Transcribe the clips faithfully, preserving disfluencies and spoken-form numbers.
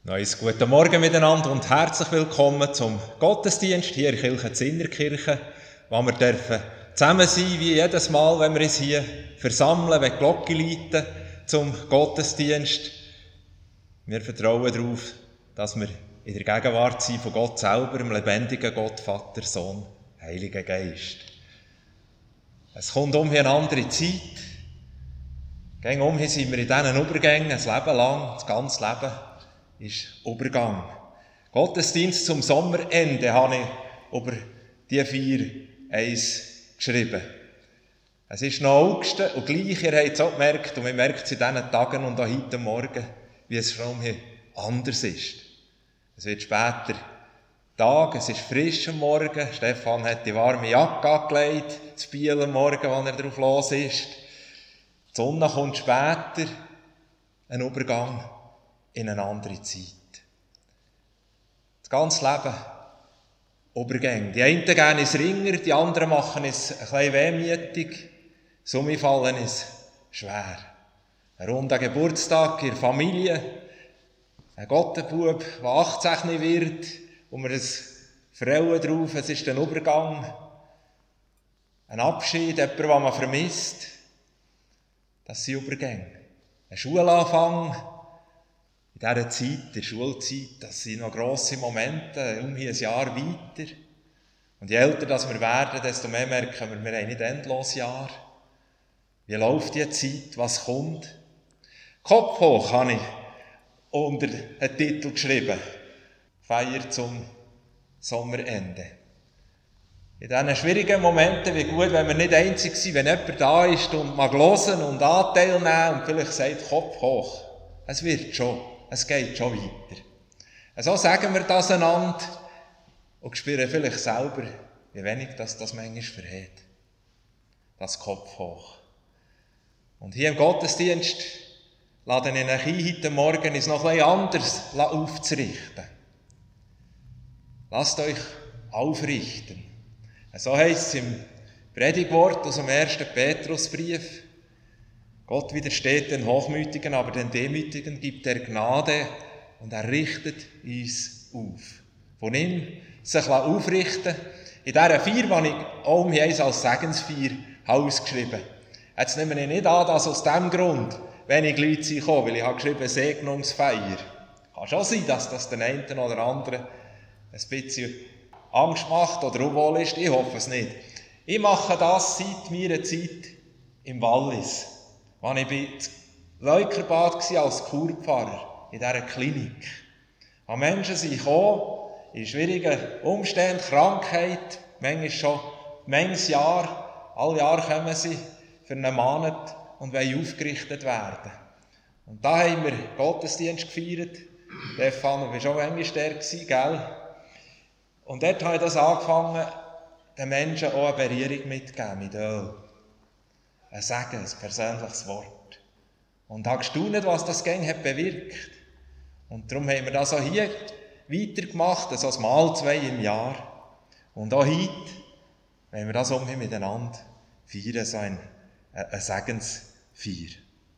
Neues guten Morgen miteinander und herzlich willkommen zum Gottesdienst hier in der Kirche Zinnerkirche, wo wir dürfen zusammen sein, wie jedes Mal, wenn wir uns hier versammeln, wenn die Glocke läuten zum Gottesdienst. Wir vertrauen darauf, dass wir in der Gegenwart sind von Gott selber, dem lebendigen Gott, Vater, Sohn, Heiliger Geist. Es kommt um eine andere Zeit. Gegen umhin sind wir in diesen Übergängen, ein Leben lang, das ganze Leben ist Übergang. Gottesdienst zum Sommerende habe ich über die vier eins geschrieben. Es ist noch August und gleich, ihr habt es auch gemerkt, und wir merken es in diesen Tagen und auch heute Morgen, wie es schon hier anders ist. Es wird später Tag, es ist frisch am Morgen. Stefan hat die warme Jacke angelegt, das Biel am Morgen, als er drauf los ist. Die Sonne kommt später, ein Übergang in eine andere Zeit. Das ganze Leben Übergänge. Die einen gehen ins Ringer, die anderen machen es ein bisschen wehmütig. Somit fallen es schwer. Ein runder Geburtstag in der Familie, ein Gottenbub, der achtzehn wird, und wir es freuen drauf, es ist ein Übergang, ein Abschied, jemand, den man vermisst. Das sind Übergänge. Ein Schulanfang, in dieser Zeit, der Schulzeit, das sind noch grosse Momente, um hier ein Jahr weiter. Und je älter das wir werden, desto mehr merken wir, wir haben nicht endlos Jahr. Wie läuft die Zeit, was kommt? Kopf hoch habe ich unter einen Titel geschrieben. Feier zum Sommerende. In diesen schwierigen Momenten, wie gut, wenn wir nicht einzig sind, wenn jemand da ist und mag hören und Anteil nehmen und vielleicht sagt, Kopf hoch. Es wird schon, es geht schon weiter. So sagen wir das einander und spüren vielleicht selber, wie wenig das, das manchmal verhält. Das Kopf hoch. Und hier im Gottesdienst lade ich euch ein, heute Morgen es noch etwas anders aufzurichten. Lasst euch aufrichten. So heisst es im Predigtwort aus dem ersten Petrusbrief. Gott widersteht den Hochmütigen, aber den Demütigen gibt er Gnade und er richtet uns auf. Von ihm sich aufrichten. In dieser Vier, die ich auch um als Segensvier ausgeschrieben habe. Jetzt nehme ich nicht an, dass aus diesem Grund wenig Leute sind gekommen, weil ich habe geschrieben Segnungsfeier. Kann schon sein, dass das den einen oder anderen ein bisschen Angst macht oder unwohl ist. Ich hoffe es nicht. Ich mache das seit meiner Zeit im Wallis. Als ich bei Leukerbad war als Kurpfarrer in dieser Klinik. An Menschen sind gekommen, in schwierigen Umständen, Krankheit, manchmal schon manches Jahr, alle Jahre kommen sie für einen Monat und wollen aufgerichtet werden. Und da haben wir Gottesdienst gefeiert. Stefan, du warst auch manchmal der gewesen, gell? Und dort habe ich das angefangen, den Menschen auch eine Berührung mitzugeben mit Öl. Ein Segen, ein persönliches Wort. Und habe gestaunt, was das Gang hat bewirkt. Und darum haben wir das auch hier weitergemacht, also das Mal zwei im Jahr. Und auch heute, wenn wir das umhin miteinander feiern, so ein, ein Segensfeier.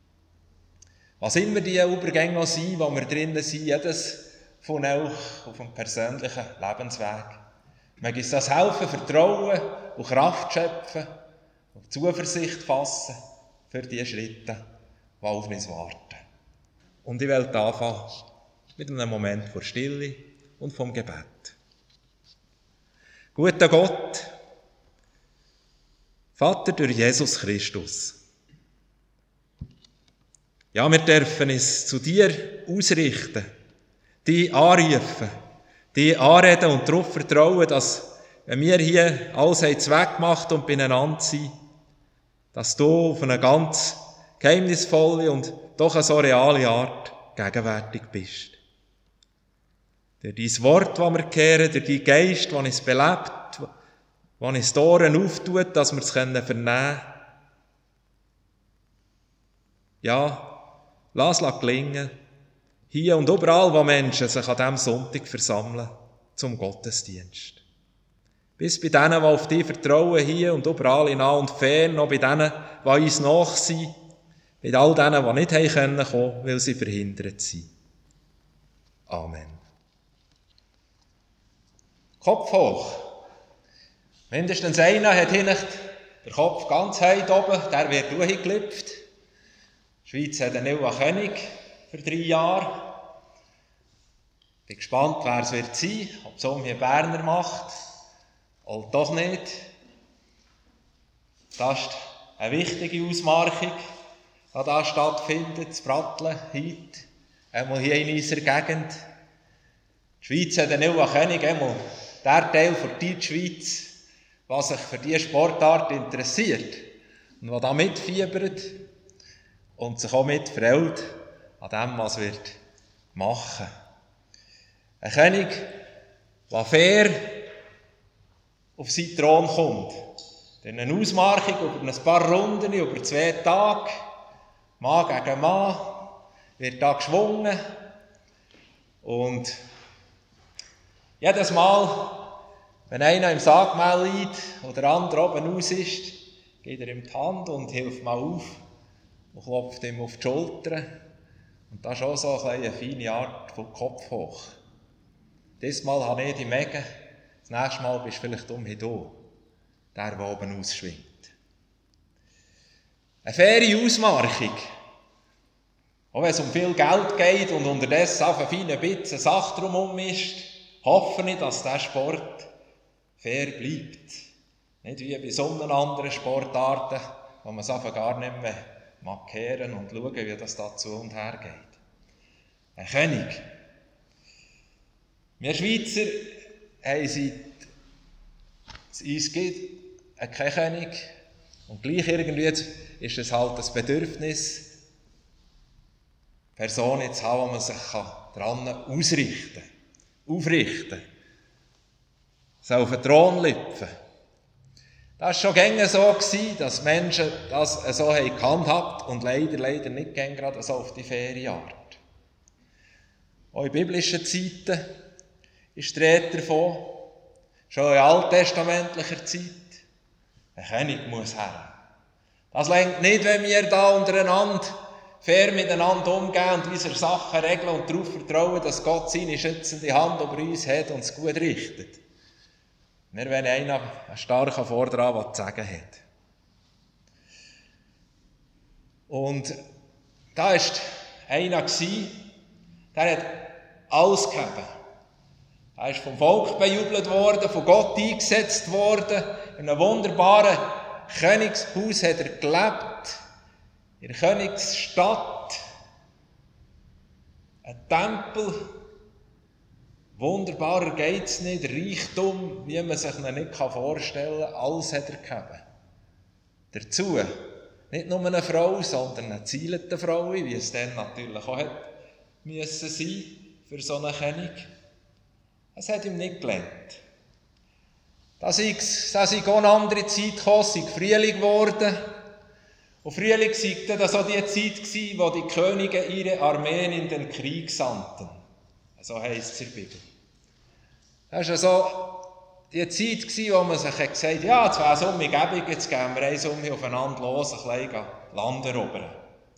Was immer die Übergänge auch sind, wo wir drinnen sind, jedes von euch auf dem persönlichen Lebensweg. Mag uns das helfen, Vertrauen und Kraft schöpfen und Zuversicht fassen für die Schritte, die auf uns warten. Und ich werde anfangen mit einem Moment vor Stille und vom Gebet. Guter Gott, Vater durch Jesus Christus. Ja, wir dürfen es zu dir ausrichten, die anrufen, die anreden und darauf vertrauen, dass, wenn wir hier alles weggemacht und beieinander sind, dass du auf eine ganz geheimnisvolle und doch eine so reale Art gegenwärtig bist. Durch dein Wort, das wir kehren, durch deinen Geist, der uns belebt, der uns die Ohren auftut, dass wir es vernehmen können. Ja, lass es gelingen, hier und überall, wo Menschen sich an diesem Sonntag versammeln, zum Gottesdienst. Bis bei denen, die auf dich vertrauen, hier und überall in nah und fern, auch bei denen, die uns nach sind, bei all denen, die nicht kommen können, weil sie verhindert sind. Amen. Kopf hoch. Mindestens einer hat hinten den Kopf ganz weit oben, der wird durchgelüpft. Die Schweiz hat einen neuen König für drei Jahre. Ich bin gespannt, wer es wird sein, ob es um hier Berner macht oder doch nicht. Das ist eine wichtige Ausmarchung, die hier stattfindet, das Bratteln heute, einmal hier in unserer Gegend. Die Schweiz hat einen neuen König, einmal der Teil der Deutschschweiz, der sich für diese Sportart interessiert und der da mitfiebert und sich auch mitfreut an dem, was er machen wird. Ein König, der fair auf seinen Thron kommt. In einer Ausmarchung über ein paar Runden, über zwei Tage, Mann gegen Mann, wird da geschwungen. Und jedes Mal, wenn einer im Sargmehl liegt oder der andere oben raus ist, geht er ihm die Hand und hilft mal auf und klopft ihm auf die Schulter. Und das ist auch so eine feine Art von Kopf hoch. Diesmal habe ich die Mege, das nächste Mal bist du vielleicht um hier, der, der oben ausschwingt. Eine faire Ausmarchung. Auch wenn es um viel Geld geht und unterdessen auf ein feiner Bitzen Sache drumherum ist, hoffe ich, dass dieser Sport fair bleibt. Nicht wie bei so anderen Sportarten, wo man es einfach gar nicht mehr markieren und schauen, wie das da zu und her geht. Ein König. Wir Schweizer haben seit es uns gibt keinen König. Und gleich irgendwie ist es halt das Bedürfnis, Personen zu haben, die man sich daran ausrichten kann, aufrichten. So auf den Thron lüpfen. Das war schon gängig so, dass Menschen das so gehandhabt haben und leider, leider nicht gängig gerade so auf die faire Art. Auch in biblischen Zeiten ist die Rede davon, schon in alttestamentlicher Zeit, ein König muss her. Das reicht nicht, wenn wir da untereinander fair miteinander umgehen und unsere Sachen regeln und darauf vertrauen, dass Gott seine schützende Hand über uns hat und es gut richtet. Wir wollen einer einen starken Vortrag, der zu sagen hat. Und da war einer, der hat alles gegeben. Er ist vom Volk bejubelt worden, von Gott eingesetzt worden. In einem wunderbaren Königshaus hat er gelebt. In der Königsstadt. Ein Tempel. Wunderbarer geht es nicht. Reichtum, wie man sich ihn nicht vorstellen kann. Alles hat er gegeben. Dazu nicht nur eine Frau, sondern eine zielende Frau, wie es dann natürlich auch hätte müssen sein für so einen König. Es hat ihm nicht gelernt. Das ist auch eine andere Zeit gekommen, es ist Frühling geworden. Und Frühling war dann so die Zeit, wo die Könige ihre Armeen in den Krieg sandten. So heisst es in der Bibel. Das war so die Zeit, wo man sich gesagt hat, ja, jetzt wäre es um mich gäbig, jetzt gehen wir eins um mich aufeinander los, ein bisschen Land erobern.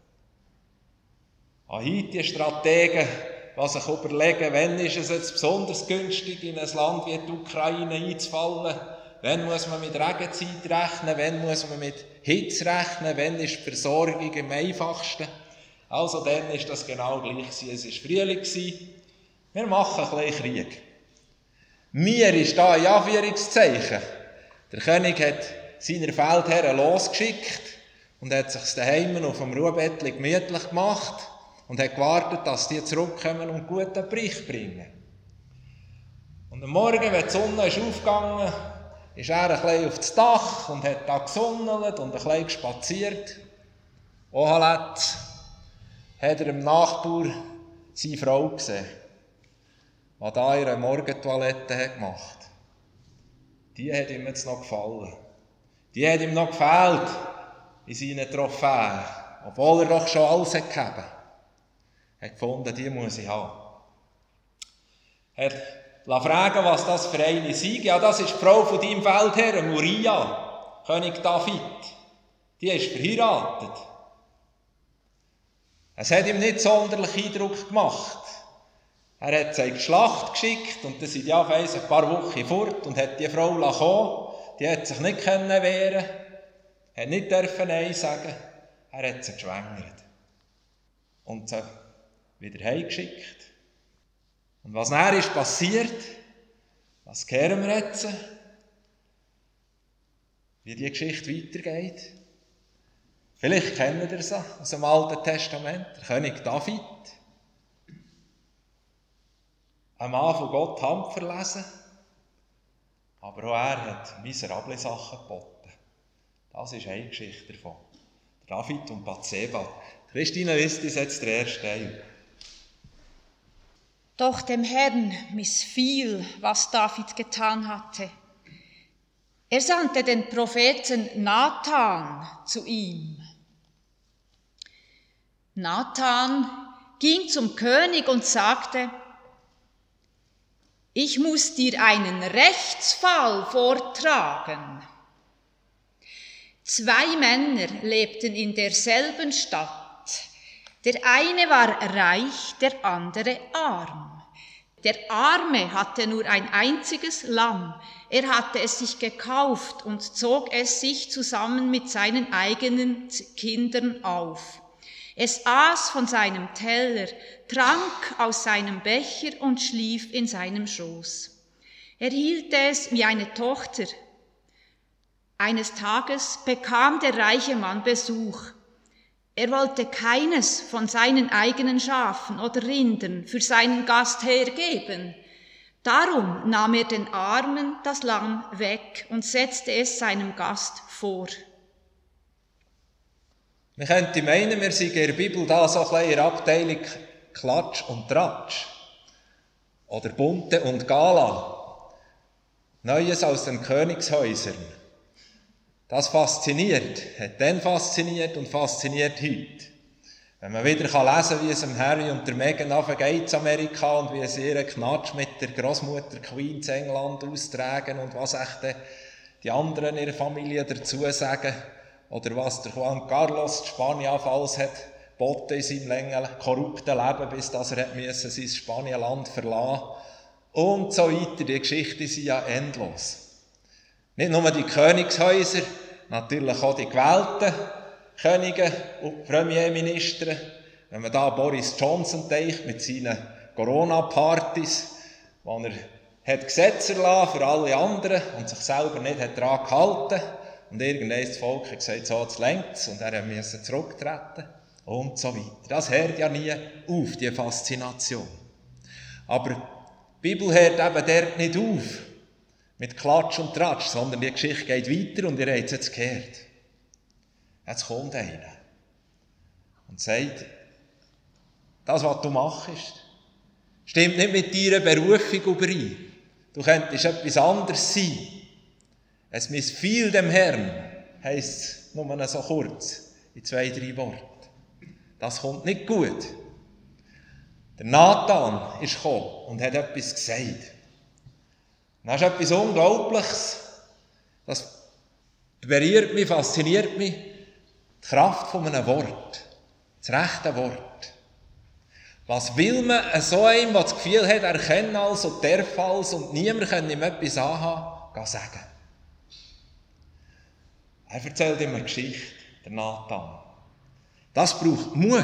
Auch heute die Strategen, die sich überlegen, wann ist es jetzt besonders günstig, in ein Land wie die Ukraine einzufallen, wann muss man mit Regenzeit rechnen, wann muss man mit Hitze rechnen, wann ist die Versorgung am einfachsten. Also dann war das genau gleich. Es war Frühling. Wir machen ein bisschen Krieg. Mir ist da ein Anführungszeichen. Der König hat seine Feldherren losgeschickt und hat sich daheim auf dem Ruhebettchen gemütlich gemacht und hat gewartet, dass die zurückkommen und guten Bericht bringen. Und am Morgen, wenn die Sonne ist aufgegangen ist, ist er ein bisschen auf das Dach und hat da gesonnelt und ein bisschen gespaziert. Ohaletz hat er im Nachbar seine Frau gesehen, die da ihre Morgentoilette gemacht hat. Die hat ihm jetzt noch gefallen. Die hat ihm noch gefehlt in seinen Trophäen, obwohl er doch schon alles hat gegeben. Er hat gefunden, die muss ich haben. Er hat fragen, was das für eine sei. Ja, das ist die Frau von deinem Feldherrn, Uriah, König David. Die ist verheiratet. Es hat ihm nicht sonderlich Eindruck gemacht, Er hat sie in die Schlacht geschickt und dann sind die auf ein paar Wochen fort und hat die Frau kommen. Die hat sich nicht wehren können, hat nicht dürfen Nein sagen. Er hat sie geschwängert und sie wieder heimgeschickt. Und was dann ist passiert, das hören wir jetzt, wie die Geschichte weitergeht. Vielleicht kennt ihr sie aus dem Alten Testament, der König David. Ein Mann von Gott Hand verlesen, aber auch er hat miserable Sachen geboten. Das ist eine Geschichte davon. David und Bathseba. Christine liest uns jetzt den ersten Teil. Doch dem Herrn missfiel, was David getan hatte. Er sandte den Propheten Nathan zu ihm. Nathan ging zum König und sagte: Ich muss dir einen Rechtsfall vortragen. Zwei Männer lebten in derselben Stadt. Der eine war reich, der andere arm. Der Arme hatte nur ein einziges Lamm. Er hatte es sich gekauft und zog es sich zusammen mit seinen eigenen Kindern auf. Es aß von seinem Teller, trank aus seinem Becher und schlief in seinem Schoß. Er hielt es wie eine Tochter. Eines Tages bekam der reiche Mann Besuch. Er wollte keines von seinen eigenen Schafen oder Rindern für seinen Gast hergeben. Darum nahm er den Armen das Lamm weg und setzte es seinem Gast vor. Man könnte meinen, wir sind in der Bibel da so ein bisschen in der Abteilung Klatsch und Tratsch. Oder Bunte und Gala. Neues aus den Königshäusern. Das fasziniert, hat dann fasziniert und fasziniert heute. Wenn man wieder lesen kann, wie es dem Harry und der Meghan geht in Amerika und wie sie ihren Knatsch mit der Großmutter Queen in England austragen und was echt die anderen in ihrer Familie dazu sagen. Oder was der Juan Carlos in Spanien anfalls hat, boten in seinem langen, korrupten Leben, bis dass er müssen, sein Spanienland verlassen und so weiter. Die Geschichten sind ja endlos. Nicht nur die Königshäuser, natürlich auch die gewählten Könige und Premierminister. Wenn man da Boris Johnson denkt mit seinen Corona-Partys, wo er hat Gesetze erlassen für alle anderen und sich selber nicht hat daran gehalten. Und irgendwann das Volk hat gesagt, so, jetzt längt's, und er musste zurücktreten und so weiter. Das hört ja nie auf, die Faszination. Aber die Bibel hört eben dort nicht auf mit Klatsch und Tratsch, sondern die Geschichte geht weiter und ihr habt es jetzt gehört. Jetzt kommt einer und sagt, das, was du machst, stimmt nicht mit deiner Berufung überein. Du könntest etwas anderes sein. Es missfiel dem Herrn, heisst es nur so kurz, in zwei, drei Worten. Das kommt nicht gut. Der Nathan ist gekommen und hat etwas gesagt. Das ist etwas Unglaubliches. Das berührt mich, fasziniert mich. Die Kraft von einem Wort. Das rechte Wort. Was will man so einem, der das Gefühl hat, er kenne alles und darf alles und niemand kann ihm etwas anhaben, sagen? Er erzählt immer eine Geschichte, der Nathan. Das braucht Mut.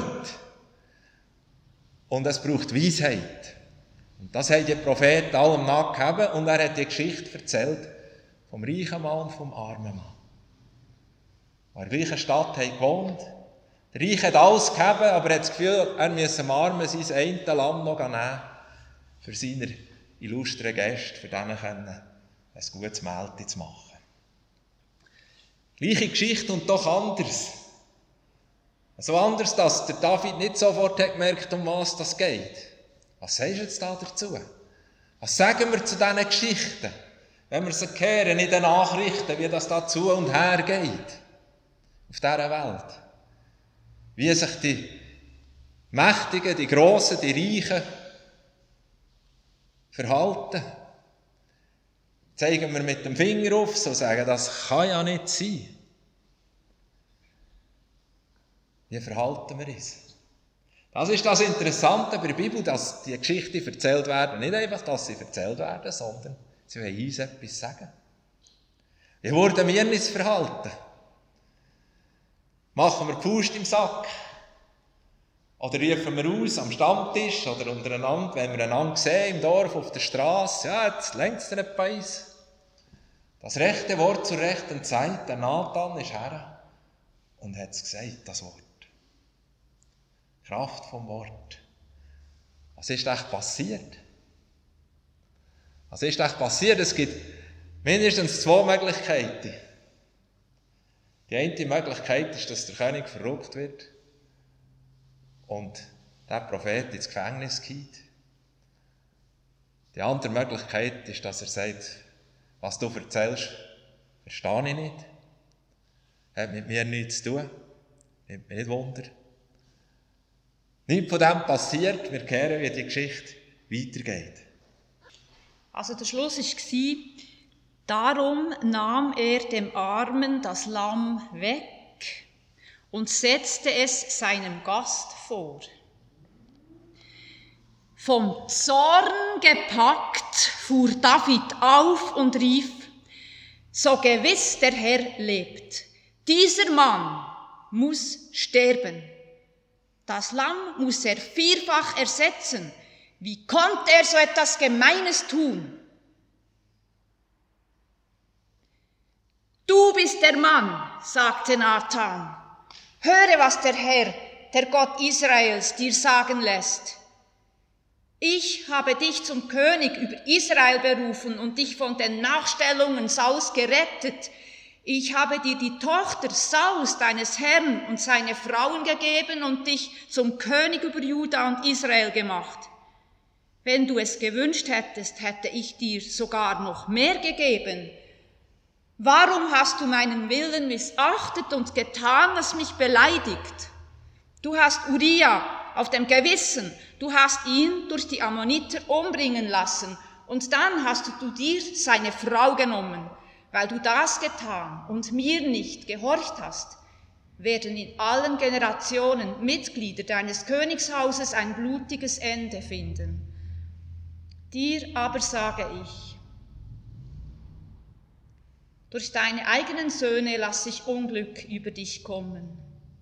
Und es braucht Weisheit. Und das haben die Propheten allem nachgegeben und er hat die Geschichte erzählt vom reichen Mann und vom armen Mann. Die in der gleichen Stadt haben gewohnt. Der Reiche hat alles gegeben, aber er hat das Gefühl, er müsse dem Armen sein eine Lamm noch nehmen, für seine illustren Gäste, für denen ein gutes Mahlzeit zu machen. Gleiche Geschichte und doch anders. So anders, dass der David nicht sofort hat gemerkt, um was das geht. Was sagst du jetzt da dazu? Was sagen wir zu diesen Geschichten, wenn wir sie hören in den Nachrichten, wie das da zu und her geht auf dieser Welt? Wie sich die Mächtigen, die Grossen, die Reichen verhalten. Zeigen wir mit dem Finger auf, so sagen, das kann ja nicht sein. Wie verhalten wir uns? Das ist das Interessante bei der Bibel, dass die Geschichten erzählt werden. Nicht einfach, dass sie erzählt werden, sondern sie wollen uns etwas sagen. Wie würden wir uns verhalten? Machen wir die Faust im Sack? Oder rufen wir aus am Stammtisch oder untereinander, wenn wir einander sehen im Dorf, auf der Straße, ja, jetzt längt es nicht bei uns. Das rechte Wort zur rechten Zeit, der Nathan ist her und hat es gesagt, das Wort. Kraft vom Wort. Was ist echt passiert? Was ist echt passiert? Es gibt mindestens zwei Möglichkeiten. Die eine Möglichkeit ist, dass der König verrückt wird und der Prophet ins Gefängnis geht. Die andere Möglichkeit ist, dass er sagt, was du erzählst, verstehe ich nicht. Hat mit mir nichts zu tun. Nimmt mich nicht Wunder. Nichts von dem passiert. Wir hören, wie die Geschichte weitergeht. Also der Schluss war, darum nahm er dem Armen das Lamm weg und setzte es seinem Gast vor. Vom Zorn gepackt fuhr David auf und rief, so gewiss der Herr lebt, dieser Mann muss sterben. Das Lamm muss er vierfach ersetzen. Wie konnte er so etwas Gemeines tun? Du bist der Mann, sagte Nathan. Höre, was der Herr, der Gott Israels, dir sagen lässt. Ich habe dich zum König über Israel berufen und dich von den Nachstellungen Sauls gerettet. Ich habe dir die Tochter Sauls, deines Herrn, und seine Frauen gegeben und dich zum König über Juda und Israel gemacht. Wenn du es gewünscht hättest, hätte ich dir sogar noch mehr gegeben. Warum hast du meinen Willen missachtet und getan, was mich beleidigt? Du hast Uria auf dem Gewissen, du hast ihn durch die Ammoniter umbringen lassen und dann hast du dir seine Frau genommen. Weil du das getan und mir nicht gehorcht hast, werden in allen Generationen Mitglieder deines Königshauses ein blutiges Ende finden. Dir aber sage ich, durch deine eigenen Söhne lasse ich Unglück über dich kommen.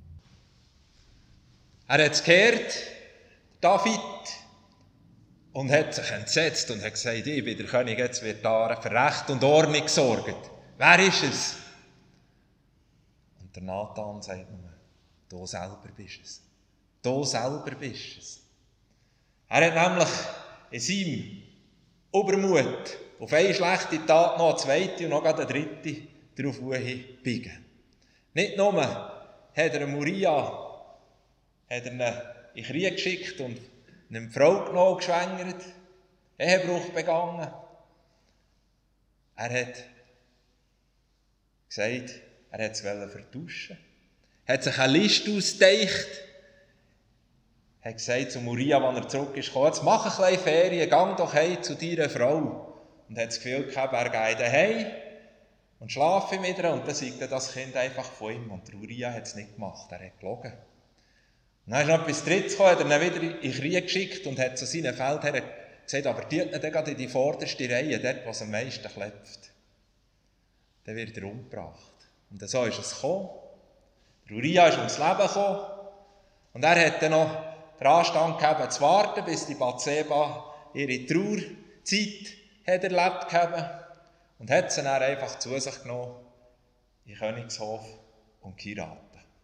Er hat es gehört, David, und hat sich entsetzt und hat gesagt, ich bin der König, jetzt wird da für Recht und Ordnung gesorgt. Wer ist es? Und der Nathan sagt nur, du selber bist es. Du selber bist es. Er hat nämlich in seinem Übermut auf eine schlechte Tat noch eine zweite und noch eine dritte darauf biegen. Nicht nur hat er Uria hat er ihn in den Krieg geschickt und eine Frau genommen, geschwängert, Ehebruch begangen. Er hat gesagt, er wollte es vertuschen. Er hat sich eine Liste ausgedacht. Er hat gesagt zu Uria, als er zurück ist, komm, jetzt mach ein bisschen Ferien, geh doch heim zu deiner Frau. Und hat das Gefühl gehabt, er geht daheim und schlafe mit ihr. Und dann sagt das Kind einfach von ihm. Und Uria hat es nicht gemacht, er hat gelogen. Und dann ist noch etwas Drittes gekommen, hat er ihn wieder in den Krieg geschickt und hat zu seinen Feldherren gesagt, aber tut ihn dann gerade in die vorderste Reihe, dort, wo es am meisten klebt. Dann wird er umgebracht. Und so ist es gekommen. Der Uria ist ums Leben gekommen. Und er hat dann noch den Anstand gehabt, zu warten, bis die Bathseba ihre Trauerzeit hat erlebt gehabt. Und hat sie dann einfach zu sich genommen, in den Königshof und geheiratet.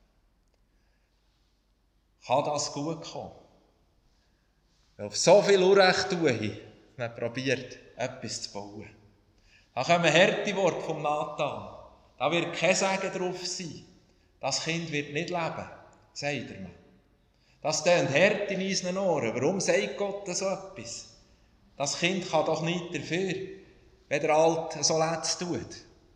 Kann das gut kommen? Weil auf so viel Unrecht tue, man probiert, etwas zu bauen. Da kommen harte Worte vom Nathan. Da wird kein Segen drauf sein. Das Kind wird nicht leben, sagt er mir. Das tönt hart in unseren Ohren. Warum sagt Gott so etwas? Das Kind kann doch nichts dafür, wenn der Alte so letzt tut.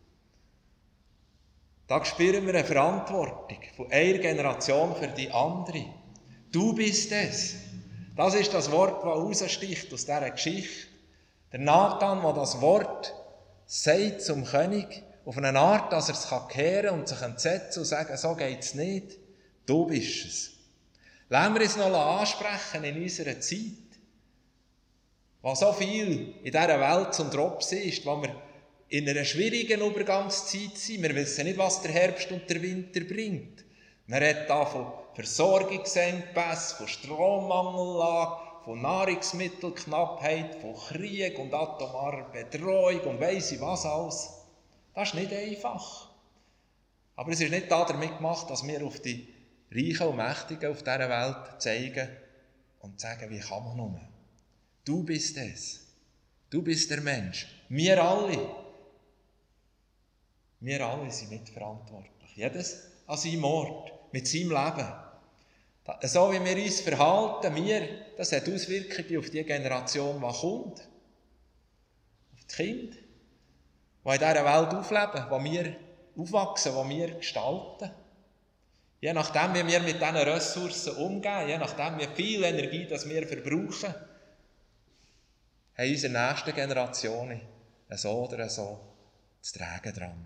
Da spüren wir eine Verantwortung von einer Generation für die andere. Du bist es. Das ist das Wort, das raussticht aus dieser Geschichte. Der Nathan, der das Wort sagt zum König, auf eine Art, dass er es kehren und sich entsetzen und sagen, so geht es nicht. Du bist es. Lassen wir uns noch ansprechen in unserer Zeit, wo so viel in dieser Welt zum Drops ist, wo wir in einer schwierigen Übergangszeit sind. Wir wissen nicht, was der Herbst und der Winter bringt. Man redet da von Versorgungsengpässen, von Strommangellage, von Nahrungsmittelknappheit, von Krieg und atomarer Bedrohung und weiss ich was alles. Das ist nicht einfach. Aber es ist nicht damit gemacht, dass wir auf die Reichen und Mächtigen auf dieser Welt zeigen und sagen, wie kann man nur. Du bist es. Du bist der Mensch. Wir alle. Wir alle sind mitverantwortlich. Jedes an seinem Ort, mit seinem Leben. So wie wir uns verhalten, wir, das hat Auswirkungen auf die Generation, die kommt. Auf die Kinder, die in dieser Welt aufleben, die wir aufwachsen, die wir gestalten. Je nachdem, wie wir mit diesen Ressourcen umgehen, je nachdem, wie viel Energie das wir verbrauchen, haben unsere nächsten Generationen so oder so zu tragen dran.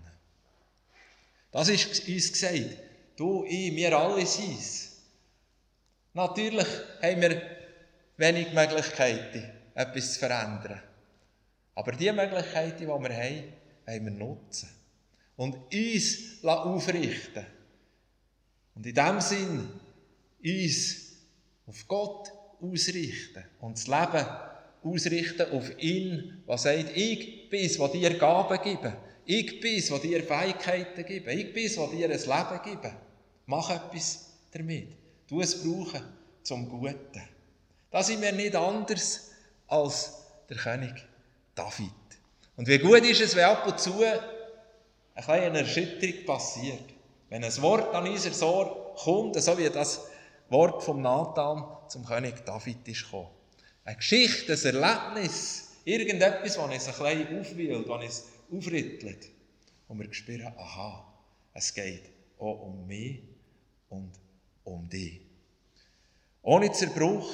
Das ist uns gesagt. Du, ich, wir alle sind es. Natürlich haben wir wenig Möglichkeiten, etwas zu verändern. Aber die Möglichkeiten, die wir haben, wollen wir nutzen. Und uns aufrichten. Und in diesem Sinn uns auf Gott ausrichten. Und das Leben ausrichten auf ihn, der sagt, ich bin es, der dir Gaben gibt. Ich bin es, der dir Fähigkeiten gibt. Ich bin es, der dir ein Leben gibt. Mach etwas damit. Du es brauchen zum Guten. Da sind wir nicht anders als der König David. Und wie gut ist es, wenn ab und zu eine kleine Erschütterung passiert. Wenn ein Wort an unser Ohr kommt, so wie das Wort von Nathan zum König David ist gekommen. Eine Geschichte, ein Erlebnis, irgendetwas, das uns ein bisschen aufwühlt, das uns aufrüttelt. Und wir spüren, aha, es geht auch um mich und um dich. Ohne Zerbruch,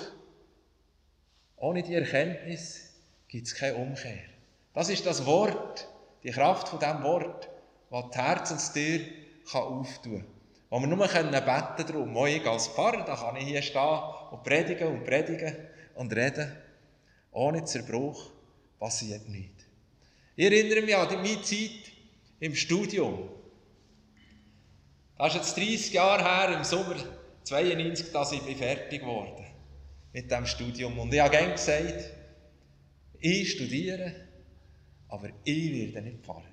ohne die Erkenntnis gibt es keine Umkehr. Das ist das Wort, die Kraft von diesem Wort, das die Herzenstür auftun kann. Wo wir nur beten können darum. Auch ich als Pfarrer, da kann ich hier stehen und predigen und predigen und reden. Ohne Zerbruch passiert nichts. Ich erinnere mich an meine Zeit im Studium. Das ist jetzt dreißig Jahre her, im Sommer zweiundneunzig, dass ich fertig geworden mit diesem Studium. Und ich habe gerne gesagt, ich studiere, aber ich werde nicht Pfarrer.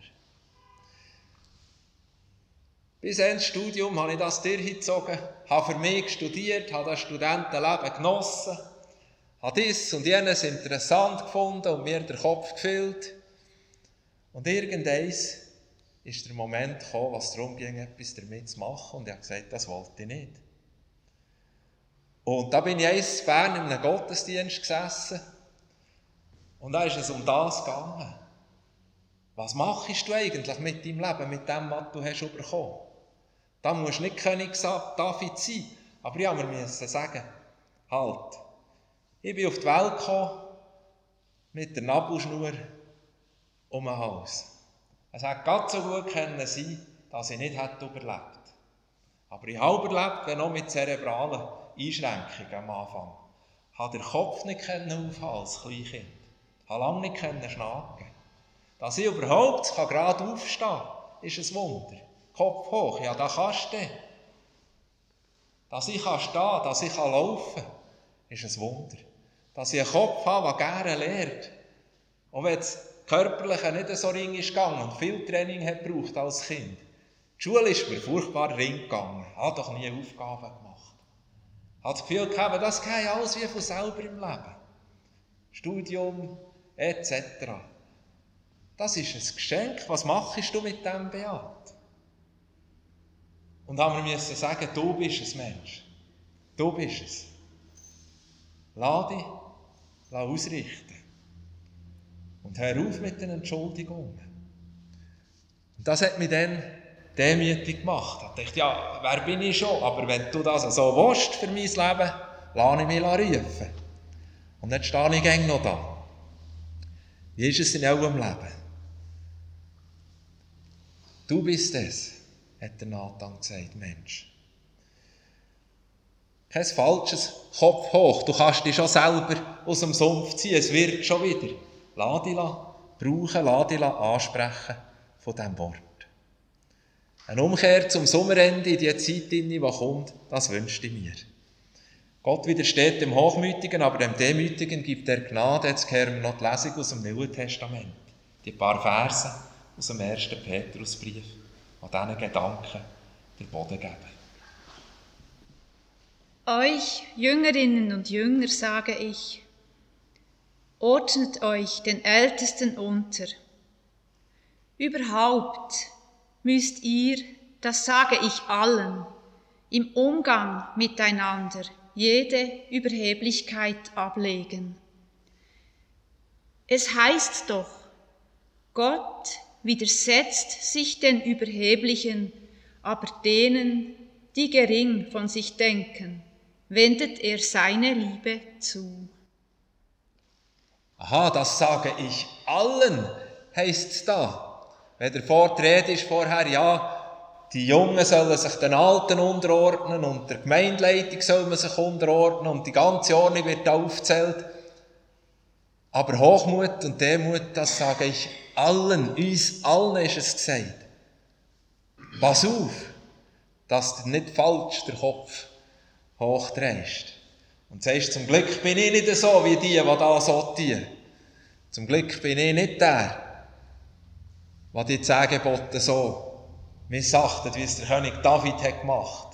Bis ins Studium habe ich das durchgezogen, habe für mich studiert, habe das Studentenleben genossen, habe dies und jenes interessant gefunden und mir den Kopf gefüllt. Und irgendeins ist der Moment gekommen, was darum ging, etwas damit zu machen. Und ich habe gesagt, das wollte ich nicht. Und da bin ich eins in Bern in einem Gottesdienst gesessen. Und da ist es um das gegangen. Was machst du eigentlich mit deinem Leben, mit dem, was du hast bekommen? Da musst du nicht König David sein. Aber ich musste mir sagen, halt, ich bin auf die Welt gekommen mit der Nabelschnur um den Hals. Es hätte ganz so gut sein können, dass ich nicht hätte überlebt. Aber ich habe überlebt, wenn auch mit zerebralen Einschränkungen am Anfang. Ich konnte den Kopf nicht aufhalten als Kleinkind. Ich konnte lange nicht schnacken. Dass ich überhaupt gerade aufstehen kann, ist ein Wunder. Kopf hoch, ja, da kannst du. Dass ich stehen kann, dass ich laufen kann, ist ein Wunder. Dass ich einen Kopf habe, der gerne lehrt. Und wenn das Körperliche nicht so ring ist gegangen und viel Training hat gebraucht als Kind. Die Schule ist mir furchtbar ring gegangen. Ich habe doch nie Aufgaben gemacht. Ich habe das Gefühl gehabt, das geht alles wie von selber im Leben. Studium et cetera. Das ist ein Geschenk. Was machst du mit dem, Beat? Und haben wir müssen sagen, du bist es, Mensch. Du bist es. Lass dich ausrichten. Und hör auf mit den Entschuldigungen. Und das hat mich dann demütig gemacht. Ich dachte, ja, wer bin ich schon? Aber wenn du das so willst für mein Leben, lass ich mich rufen. Und jetzt stehe ich gäng noch da. Wie ist es in eurem Leben? Du bist es, hat der Nathan gesagt, Mensch. Kein falsches Kopf hoch. Du kannst dich schon selber aus dem Sumpf ziehen. Es wird schon wieder. Lass dich brauchen, lass dich ansprechen von diesem Wort. Eine Umkehr zum Sommerende in die Zeit, die kommt, das wünschte ich mir. Gott widersteht dem Hochmütigen, aber dem Demütigen gibt er Gnade. Jetzt hören wir noch die Lesung aus dem Neuen Testament. Die paar Verse aus dem ersten Petrusbrief, die diesen Gedanken den Boden geben. Euch Jüngerinnen und Jünger sage ich, ordnet euch den Ältesten unter. Überhaupt müsst ihr, das sage ich allen, im Umgang miteinander jede Überheblichkeit ablegen. Es heißt doch, Gott widersetzt sich den Überheblichen, aber denen, die gering von sich denken, wendet er seine Liebe zu. Aha, das sage ich allen, heisst es da. Wenn der Vortrede ist vorher, ja, die Jungen sollen sich den Alten unterordnen und der Gemeindeleitung soll man sich unterordnen und die ganze Ordnung wird da aufgezählt. Aber Hochmut und Demut, das sage ich allen, uns allen ist es gesagt. Pass auf, dass du nicht falsch den Kopf hochdrehst. Und sagst, zum Glück bin ich nicht so wie die, die da sortieren. Zum Glück bin ich nicht der, der die zehn Gebote so missachtet, wie es der König David hat gemacht.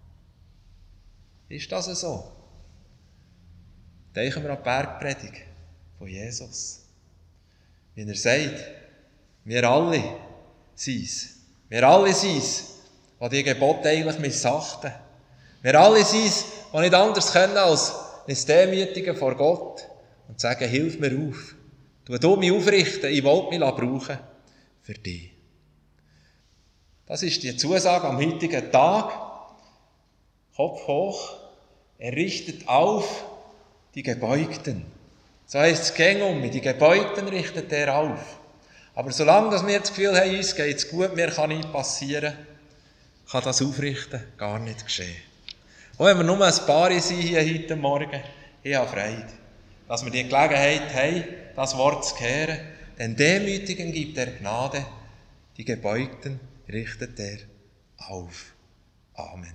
Ist das so? Denken wir an die Bergpredigt von Jesus. Wie er sagt, wir alle sind es. Wir alle sind es, die die Gebote eigentlich missachten. Wir alle sind es, die nicht anders können, als uns demütigen vor Gott und sagen, hilf mir auf. Du mich aufrichten, ich will mich brauchen für dich. Das ist die Zusage am heutigen Tag. Kopf hoch, er richtet auf die Gebeugten. So heisst es, gäng um, die Gebeugten richtet er auf. Aber solange wir das Gefühl haben, uns geht es gut, mir kann nichts passieren, kann das Aufrichten gar nicht geschehen. Und wenn wir nur ein paar sind hier heute Morgen, ich habe Freude, dass wir die Gelegenheit haben, das Wort zu hören. Den Demütigen gibt er Gnade, die Gebeugten richtet er auf. Amen.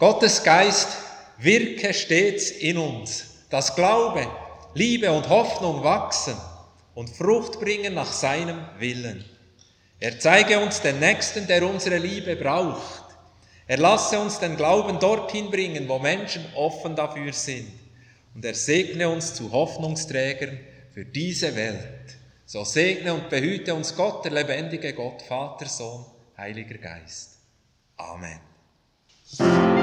Gottes Geist wirke stets in uns, dass Glaube, Liebe und Hoffnung wachsen und Frucht bringen nach seinem Willen. Er zeige uns den Nächsten, der unsere Liebe braucht. Er lasse uns den Glauben dorthin bringen, wo Menschen offen dafür sind. Und er segne uns zu Hoffnungsträgern für diese Welt. So segne und behüte uns Gott, der lebendige Gott, Vater, Sohn, Heiliger Geist. Amen.